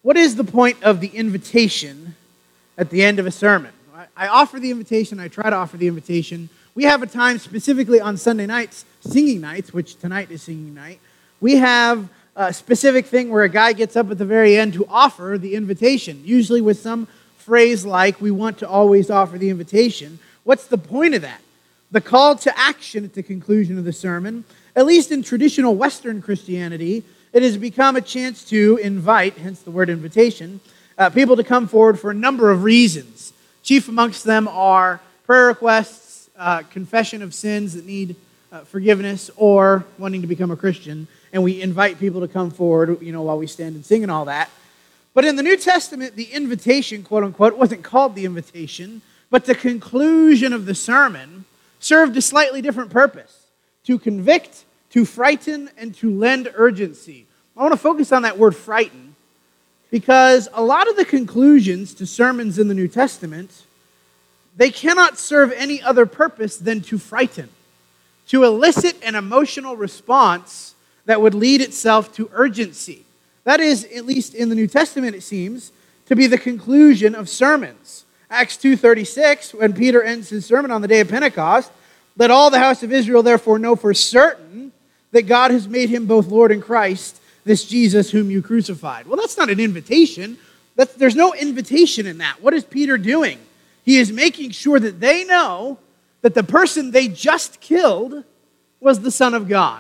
What is the point of the invitation at the end of a sermon? I offer the invitation. I try to offer the invitation. We have a time specifically on Sunday nights, singing nights, which tonight is singing night. We have a specific thing where a guy gets up at the very end to offer the invitation, usually with some phrase like, we want to always offer the invitation. What's the point of that? The call to action at the conclusion of the sermon, at least in traditional Western Christianity, it has become a chance to invite, hence the word invitation, people to come forward for a number of reasons. Chief amongst them are prayer requests, confession of sins that need forgiveness, or wanting to become a Christian. And we invite people to come forward, while we stand and sing and all that. But in the New Testament, the invitation, quote unquote, wasn't called the invitation, but the conclusion of the sermon served a slightly different purpose: to convict, to frighten, and to lend urgency. I want to focus on that word frighten, because a lot of the conclusions to sermons in the New Testament, they cannot serve any other purpose than to frighten, to elicit an emotional response that would lead itself to urgency. That is, at least in the New Testament, it seems, to be the conclusion of sermons. Acts 2:36, when Peter ends his sermon on the day of Pentecost, let all the house of Israel therefore know for certain that God has made him both Lord and Christ, this Jesus whom you crucified. Well, that's not an invitation. There's no invitation in that. What is Peter doing? He is making sure that they know that the person they just killed was the Son of God.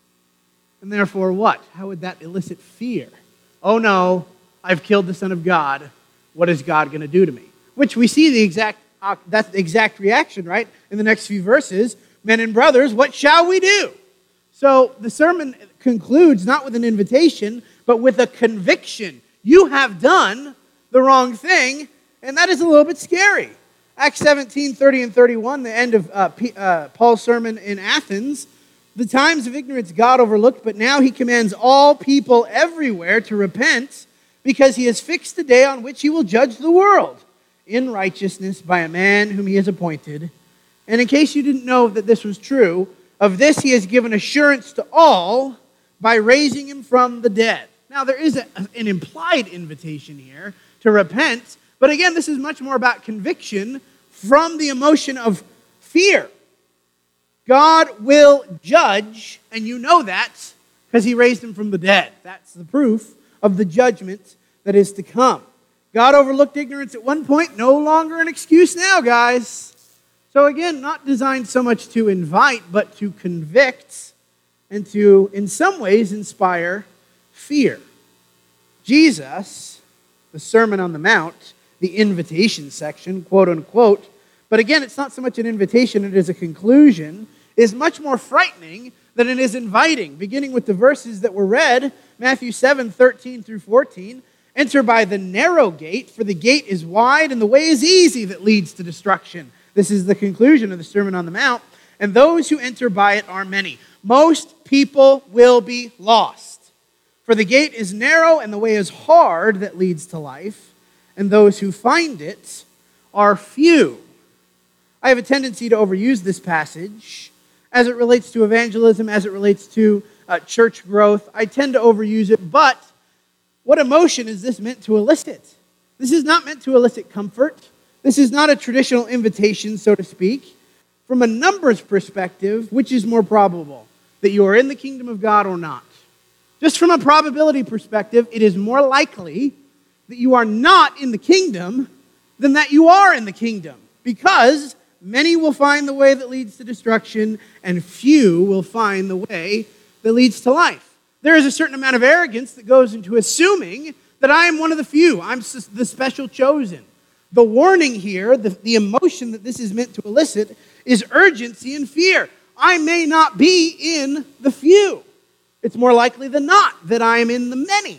And therefore what? How would that elicit fear? Oh no, I've killed the Son of God. What is God going to do to me? Which we see that's the exact reaction, right? In the next few verses, men and brothers, what shall we do? So the sermon concludes not with an invitation, but with a conviction. You have done the wrong thing, and that is a little bit scary. Acts 17:30 and 31, the end of Paul's sermon in Athens, the times of ignorance God overlooked, but now he commands all people everywhere to repent, because he has fixed the day on which he will judge the world in righteousness by a man whom he has appointed. And in case you didn't know that this was true, of this he has given assurance to all by raising him from the dead. Now there is an implied invitation here to repent, but again, this is much more about conviction from the emotion of fear. God will judge, and you know that because he raised him from the dead. That's the proof of the judgment that is to come. God overlooked ignorance at one point, no longer an excuse now, guys. So again, not designed so much to invite, but to convict and to, in some ways, inspire fear. Jesus, the Sermon on the Mount, the invitation section, quote unquote, but again, it's not so much an invitation, it is a conclusion, is much more frightening than it is inviting. Beginning with the verses that were read, Matthew 7:13 through 14, enter by the narrow gate, for the gate is wide and the way is easy that leads to destruction. This is the conclusion of the Sermon on the Mount. And those who enter by it are many. Most people will be lost. For the gate is narrow and the way is hard that leads to life, and those who find it are few. I have a tendency to overuse this passage as it relates to evangelism, as it relates to church growth. I tend to overuse it, but what emotion is this meant to elicit? This is not meant to elicit comfort. This is not a traditional invitation, so to speak. From a numbers perspective, which is more probable, that you are in the kingdom of God or not? Just from a probability perspective, it is more likely that you are not in the kingdom than that you are in the kingdom, because many will find the way that leads to destruction, and few will find the way that leads to life. There is a certain amount of arrogance that goes into assuming that I am one of the few. I'm the special chosen. The warning here, the emotion that this is meant to elicit, is urgency and fear. I may not be in the few. It's more likely than not that I am in the many.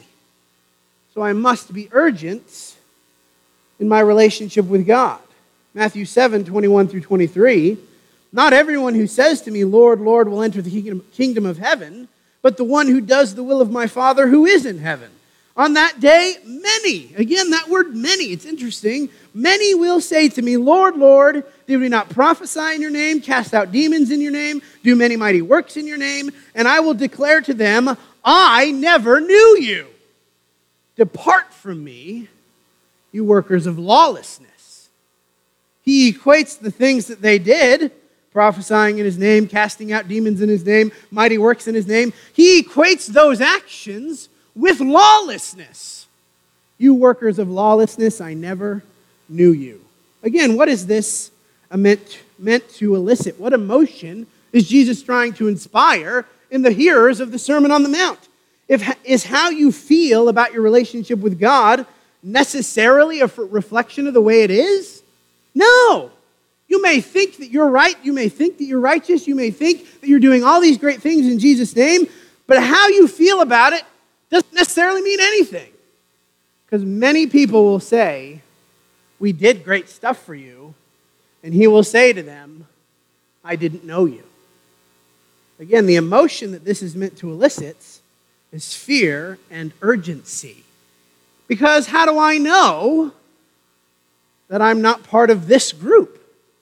So I must be urgent in my relationship with God. Matthew 7:21 through 23, not everyone who says to me, Lord, Lord, will enter the kingdom of heaven, but the one who does the will of my Father who is in heaven. On that day, many, again, that word many, it's interesting, many will say to me, Lord, Lord, did we not prophesy in your name, cast out demons in your name, do many mighty works in your name? And I will declare to them, I never knew you. Depart from me, you workers of lawlessness. He equates the things that they did, prophesying in his name, casting out demons in his name, mighty works in his name. He equates those actions with lawlessness. You workers of lawlessness, I never knew you. Again, what is this meant to elicit? What emotion is Jesus trying to inspire in the hearers of the Sermon on the Mount? Is how you feel about your relationship with God necessarily a reflection of the way it is? No. You may think that you're right. You may think that you're righteous. You may think that you're doing all these great things in Jesus' name. But how you feel about it doesn't necessarily mean anything. Because many people will say, we did great stuff for you. And he will say to them, I didn't know you. Again, the emotion that this is meant to elicit is fear and urgency. Because how do I know that I'm not part of this group?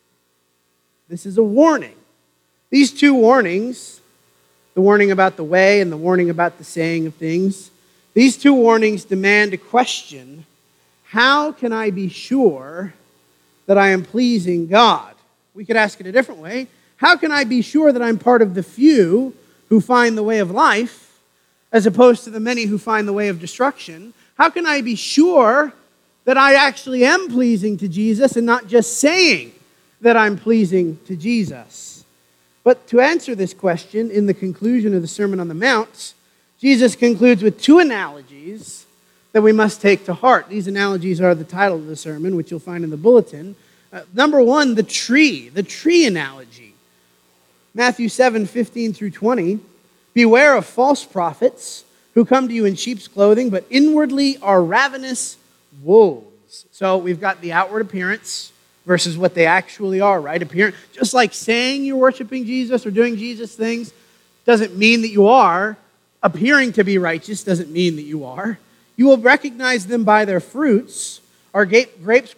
This is a warning. These two warnings, the warning about the way and the warning about the saying of things, these two warnings demand a question: how can I be sure that I am pleasing God? We could ask it a different way. How can I be sure that I'm part of the few who find the way of life, as opposed to the many who find the way of destruction? How can I be sure that I actually am pleasing to Jesus and not just saying that I'm pleasing to Jesus? But to answer this question, in the conclusion of the Sermon on the Mount, Jesus concludes with two analogies that we must take to heart. These analogies are the title of the sermon, which you'll find in the bulletin. Number one, the tree analogy. Matthew 7:15 through 20. Beware of false prophets who come to you in sheep's clothing, but inwardly are ravenous wolves. So we've got the outward appearance versus what they actually are, right? Just like saying you're worshiping Jesus or doing Jesus things doesn't mean that you are. Appearing to be righteous doesn't mean that you are. You will recognize them by their fruits. Are grapes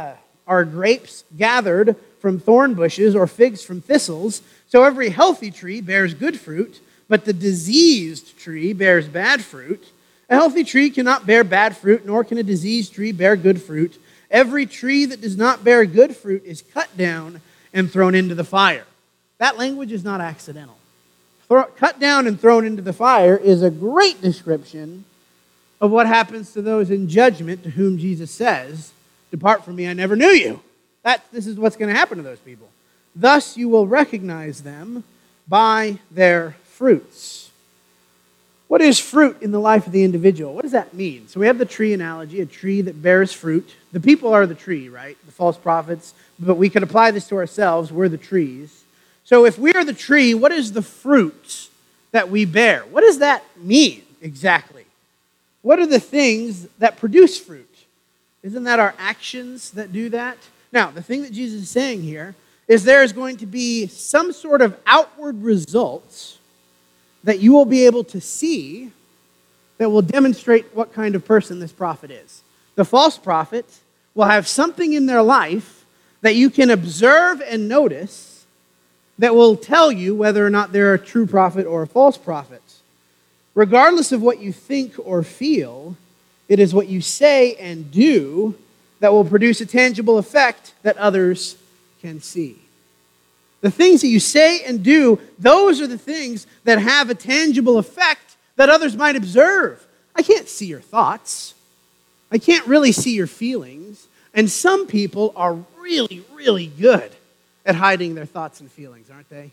gathered from thorn bushes or figs from thistles? So every healthy tree bears good fruit, but the diseased tree bears bad fruit. A healthy tree cannot bear bad fruit, nor can a diseased tree bear good fruit. Every tree that does not bear good fruit is cut down and thrown into the fire. That language is not accidental. Cut down and thrown into the fire is a great description of what happens to those in judgment to whom Jesus says, depart from me, I never knew you. This is what's going to happen to those people. Thus you will recognize them by their fruits. What is fruit in the life of the individual? What does that mean? So we have the tree analogy, a tree that bears fruit. The people are the tree, right? The false prophets. But we could apply this to ourselves. We're the trees. So if we are the tree, what is the fruit that we bear? What does that mean exactly? What are the things that produce fruit? Isn't that our actions that do that? Now, the thing that Jesus is saying here is there is going to be some sort of outward results that you will be able to see that will demonstrate what kind of person this prophet is. The false prophet will have something in their life that you can observe and notice that will tell you whether or not they're a true prophet or a false prophet. Regardless of what you think or feel, it is what you say and do that will produce a tangible effect that others can see. The things that you say and do, those are the things that have a tangible effect that others might observe. I can't see your thoughts. I can't really see your feelings. And some people are really, really good at hiding their thoughts and feelings, aren't they?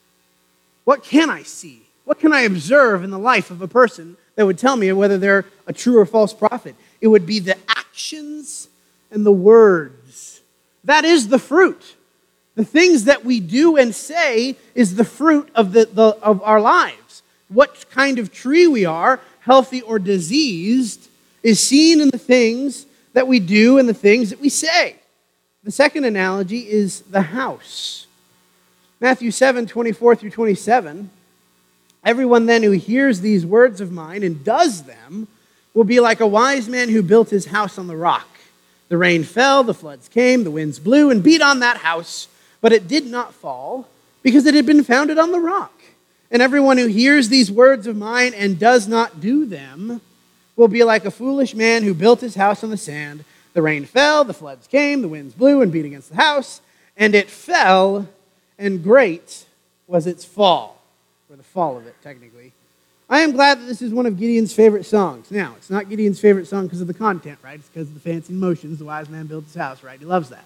What can I see? What can I observe in the life of a person that would tell me whether they're a true or false prophet? It would be the actions and the words. That is the fruit. The things that we do and say is the fruit of of our lives. What kind of tree we are, healthy or diseased, is seen in the things that we do and the things that we say. The second analogy is the house. Matthew 7:24 through 27. Everyone then who hears these words of mine and does them will be like a wise man who built his house on the rock. The rain fell, the floods came, the winds blew and beat on that house, but it did not fall because it had been founded on the rock. And everyone who hears these words of mine and does not do them will be like a foolish man who built his house on the sand. The rain fell, the floods came, the winds blew and beat against the house, and it fell, and great was its fall, or the fall of it, technically. I am glad that this is one of Gideon's favorite songs. Now, it's not Gideon's favorite song because of the content, right? It's because of the fancy motions. The wise man built his house, right? He loves that.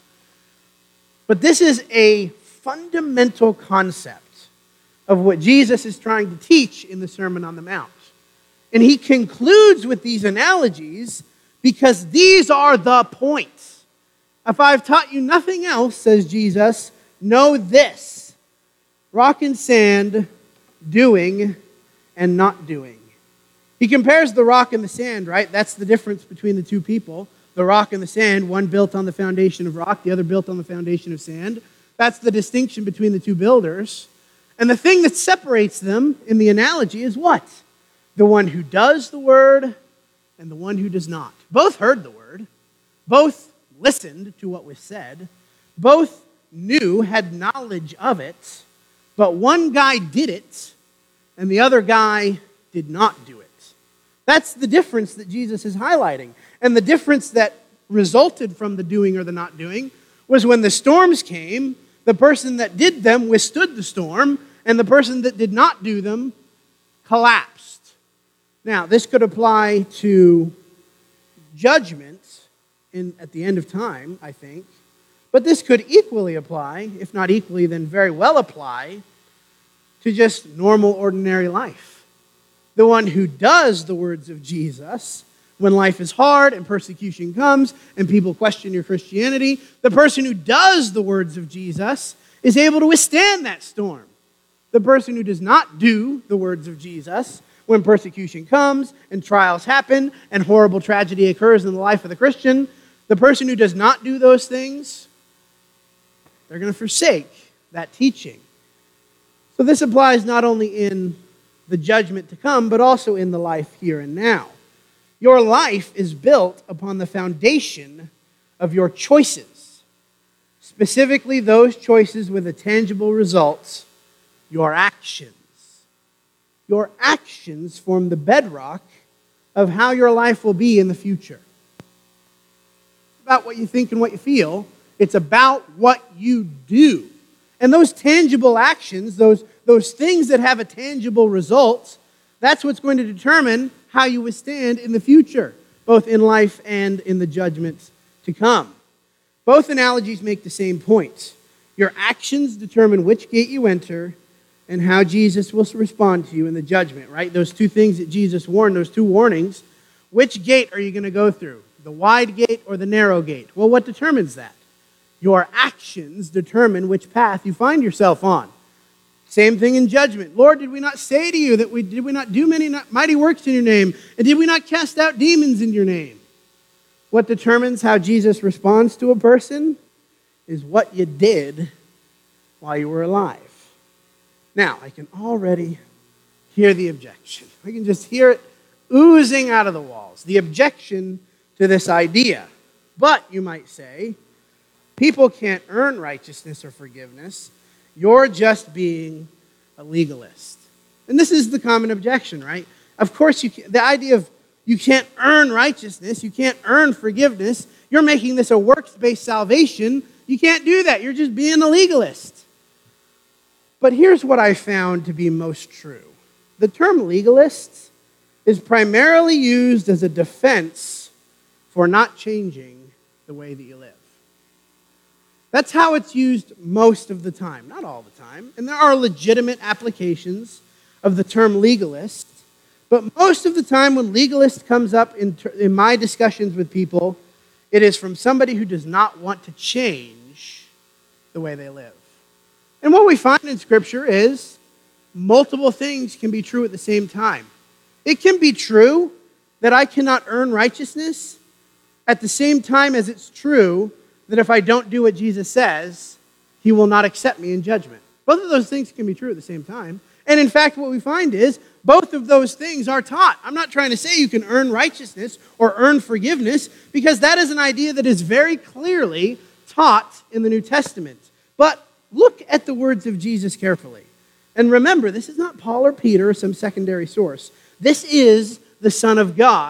But this is a fundamental concept of what Jesus is trying to teach in the Sermon on the Mount. And he concludes with these analogies because these are the points. If I've taught you nothing else, says Jesus, know this: rock and sand, doing and not doing. He compares the rock and the sand, right? That's the difference between the two people. The rock and the sand, one built on the foundation of rock, the other built on the foundation of sand. That's the distinction between the two builders. And the thing that separates them in the analogy is what? The one who does the word and the one who does not. Both heard the word. Both listened to what was said. Both knew, had knowledge of it. But one guy did it and the other guy did not do it. That's the difference that Jesus is highlighting. And the difference that resulted from the doing or the not doing was when the storms came, the person that did them withstood the storm, and the person that did not do them collapsed. Now, this could apply to judgment at the end of time, I think, but this could equally apply, if not equally, then very well apply to just normal, ordinary life. The one who does the words of Jesus when life is hard and persecution comes and people question your Christianity, the person who does the words of Jesus is able to withstand that storm. The person who does not do the words of Jesus when persecution comes and trials happen and horrible tragedy occurs in the life of the Christian, the person who does not do those things, they're going to forsake that teaching. So this applies not only in the judgment to come, but also in the life here and now. Your life is built upon the foundation of your choices, specifically those choices with a tangible result, your actions. Your actions form the bedrock of how your life will be in the future. It's about what you think and what you feel. It's about what you do. And those tangible actions, those things that have a tangible result, that's what's going to determine how you withstand in the future, both in life and in the judgment to come. Both analogies make the same point. Your actions determine which gate you enter and how Jesus will respond to you in the judgment, right? Those two things that Jesus warned, those two warnings, which gate are you going to go through? The wide gate or the narrow gate? Well, what determines that? Your actions determine which path you find yourself on. Same thing in judgment. Lord, did we not say to you that did we not do many mighty works in your name? And did we not cast out demons in your name? What determines how Jesus responds to a person is what you did while you were alive. Now, I can already hear the objection. I can just hear it oozing out of the walls. The objection to this idea. But, you might say, people can't earn righteousness or forgiveness. You're just being a legalist. And this is the common objection, right? Of course, the idea of you can't earn righteousness, you can't earn forgiveness, you're making this a works-based salvation. You can't do that. You're just being a legalist. But here's what I found to be most true. The term legalist is primarily used as a defense for not changing the way that you live. That's how it's used most of the time, not all the time. And there are legitimate applications of the term legalist. But most of the time when legalist comes up in my discussions with people, it is from somebody who does not want to change the way they live. And what we find in Scripture is multiple things can be true at the same time. It can be true that I cannot earn righteousness at the same time as it's true that if I don't do what Jesus says, he will not accept me in judgment. Both of those things can be true at the same time. And in fact, what we find is both of those things are taught. I'm not trying to say you can earn righteousness or earn forgiveness, because that is an idea that is very clearly taught in the New Testament. But look at the words of Jesus carefully. And remember, this is not Paul or Peter or some secondary source. This is the Son of God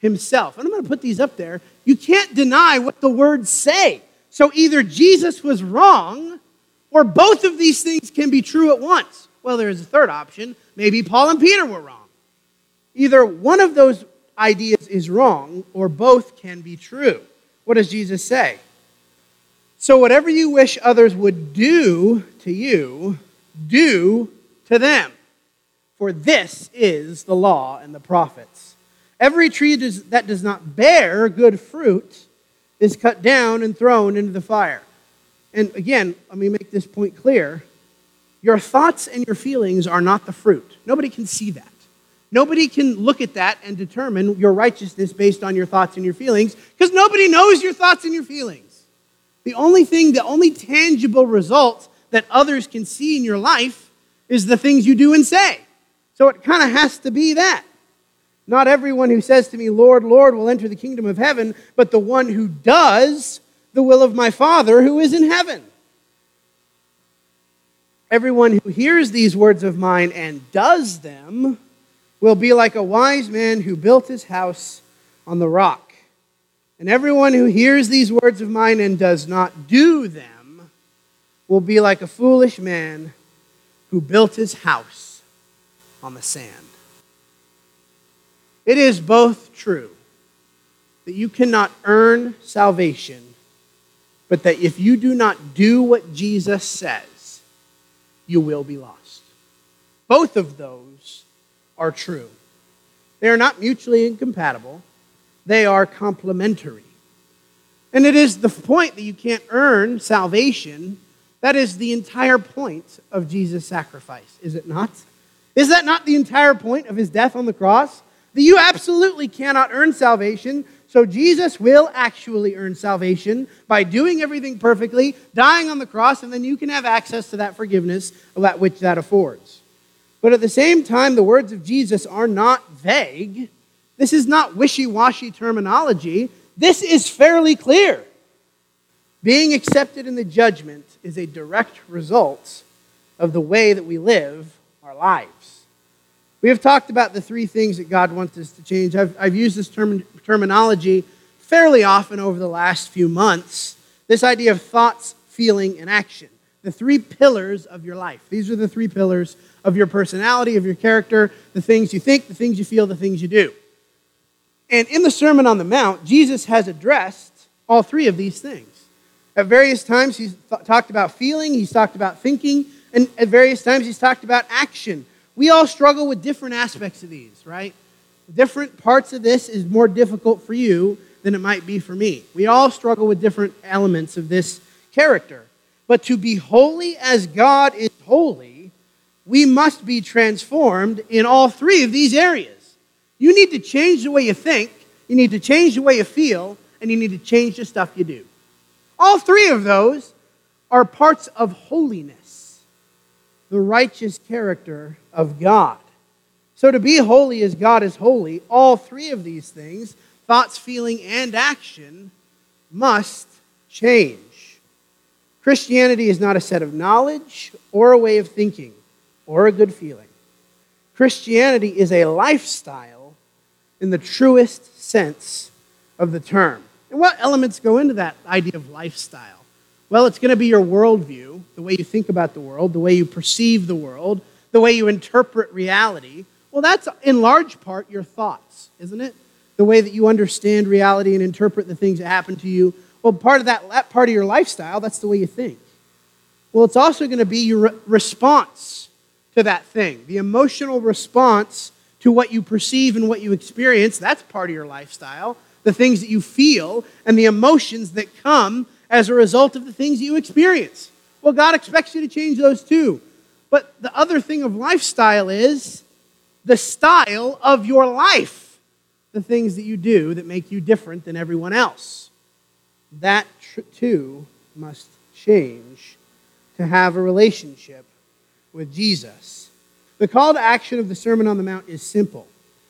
himself. And I'm going to put these up there. You can't deny what the words say. So either Jesus was wrong, or both of these things can be true at once. Well, there is a third option. Maybe Paul and Peter were wrong. Either one of those ideas is wrong, or both can be true. What does Jesus say? So whatever you wish others would do to you, do to them. For this is the law and the prophets. Every tree that does not bear good fruit is cut down and thrown into the fire. And again, let me make this point clear. Your thoughts and your feelings are not the fruit. Nobody can see that. Nobody can look at that and determine your righteousness based on your thoughts and your feelings, because nobody knows your thoughts and your feelings. The only tangible result that others can see in your life is the things you do and say. So it kind of has to be that. Not everyone who says to me, Lord, Lord, will enter the kingdom of heaven, but the one who does the will of my Father who is in heaven. Everyone who hears these words of mine and does them will be like a wise man who built his house on the rock. And everyone who hears these words of mine and does not do them will be like a foolish man who built his house on the sand. It is both true that you cannot earn salvation, but that if you do not do what Jesus says, you will be lost. Both of those are true. They are not mutually incompatible. They are complementary. And it is the point that you can't earn salvation. That is the entire point of Jesus' sacrifice, is it not? Is that not the entire point of his death on the cross? That you absolutely cannot earn salvation, so Jesus will actually earn salvation by doing everything perfectly, dying on the cross, and then you can have access to that forgiveness of which that affords. But at the same time, the words of Jesus are not vague. This is not wishy-washy terminology. This is fairly clear. Being accepted in the judgment is a direct result of the way that we live our lives. We have talked about the three things that God wants us to change. I've used this terminology fairly often over the last few months. This idea of thoughts, feeling, and action. The three pillars of your life. These are the three pillars of your personality, of your character, the things you think, the things you feel, the things you do. And in the Sermon on the Mount, Jesus has addressed all three of these things. At various times, he's talked about feeling, he's talked about thinking, and at various times, he's talked about action. We all struggle with different aspects of these, right? Different parts of this is more difficult for you than it might be for me. We all struggle with different elements of this character. But to be holy as God is holy, we must be transformed in all three of these areas. You need to change the way you think, you need to change the way you feel, and you need to change the stuff you do. All three of those are parts of holiness, the righteous character of God. So to be holy as God is holy, all three of these things, thoughts, feeling, and action, must change. Christianity is not a set of knowledge or a way of thinking or a good feeling. Christianity is a lifestyle in the truest sense of the term. And what elements go into that idea of lifestyle? Well, it's going to be your worldview, the way you think about the world, the way you perceive the world, the way you interpret reality. Well, that's in large part your thoughts, isn't it? The way that you understand reality and interpret the things that happen to you. Well, part of that part of your lifestyle, that's the way you think. Well, it's also going to be your response to that thing. The emotional response to what you perceive and what you experience, that's part of your lifestyle. The things that you feel and the emotions that come as a result of the things that you experience. Well, God expects you to change those too. But the other thing of lifestyle is the style of your life. The things that you do that make you different than everyone else. That too must change to have a relationship with Jesus. The call to action of the Sermon on the Mount is simple.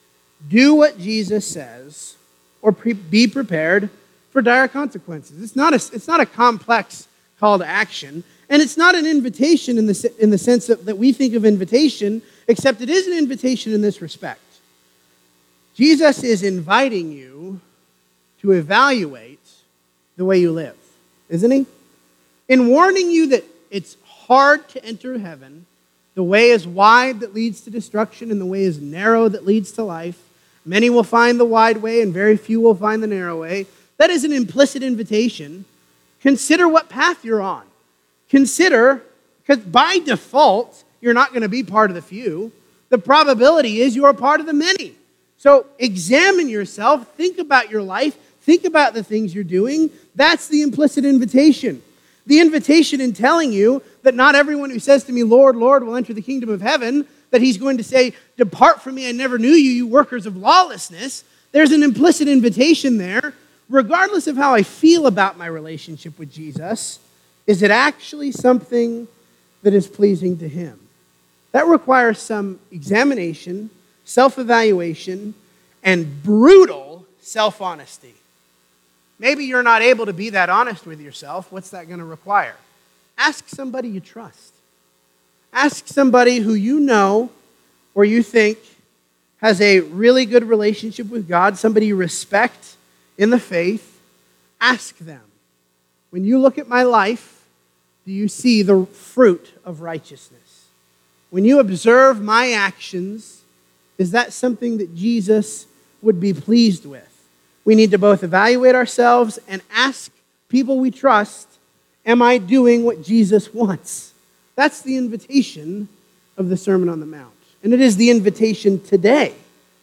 Do what Jesus says, or be prepared for dire consequences. It's not a complex call to action, and it's not an invitation in the sense that we think of invitation, except it is an invitation in this respect. Jesus is inviting you to evaluate the way you live, isn't he? In warning you that it's hard to enter heaven, the way is wide that leads to destruction, and the way is narrow that leads to life. Many will find the wide way, and very few will find the narrow way. That is an implicit invitation. Consider what path you're on. Consider, because by default, you're not going to be part of the few. The probability is you are part of the many. So examine yourself, think about your life, think about the things you're doing. That's the implicit invitation. The invitation in telling you that not everyone who says to me, Lord, Lord, will enter the kingdom of heaven, that he's going to say, depart from me, I never knew you, you workers of lawlessness. There's an implicit invitation there. Regardless of how I feel about my relationship with Jesus, is it actually something that is pleasing to him? That requires some examination, self-evaluation, and brutal self-honesty. Maybe you're not able to be that honest with yourself. What's that going to require? Ask somebody you trust. Ask somebody who you know or you think has a really good relationship with God, somebody you respect in the faith. Ask them, when you look at my life, do you see the fruit of righteousness? When you observe my actions, is that something that Jesus would be pleased with? We need to both evaluate ourselves and ask people we trust, am I doing what Jesus wants? That's the invitation of the Sermon on the Mount. And it is the invitation today.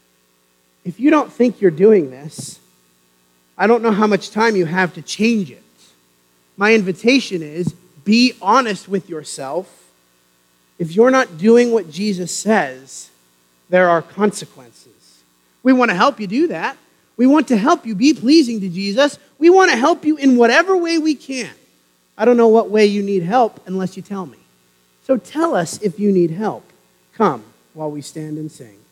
If you don't think you're doing this, I don't know how much time you have to change it. My invitation is, be honest with yourself. If you're not doing what Jesus says, there are consequences. We want to help you do that. We want to help you be pleasing to Jesus. We want to help you in whatever way we can. I don't know what way you need help unless you tell me. So tell us if you need help. Come while we stand and sing.